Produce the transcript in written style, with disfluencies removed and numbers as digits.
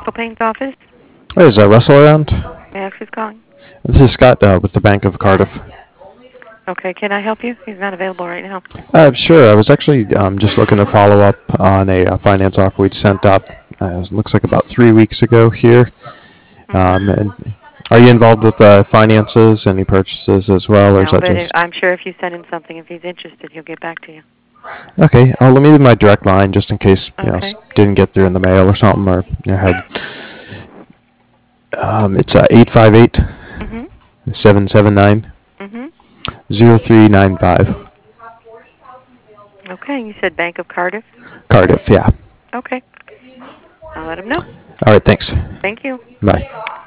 Michael Payne's office. Hey, is Russell around? May I ask who's calling? This is Scott with the Bank of Cardiff. Okay, can I help you? He's not available right now. Sure. I was actually just looking to follow up on a finance offer we'd sent up. Looks like about 3 weeks ago here. Mm-hmm. And are you involved with finances, any purchases as well, or is No, that but just I'm sure if you send him something, if he's interested, he'll get back to you. okay? Let me give my direct line just in case Okay. didn't get through in the mail or something, or had. It's 858 Mhm. 779 Mhm. 0395. Okay. You said Bank of Cardiff. Cardiff, yeah. Okay. I'll let him know. All right, thanks. Thank you. Bye.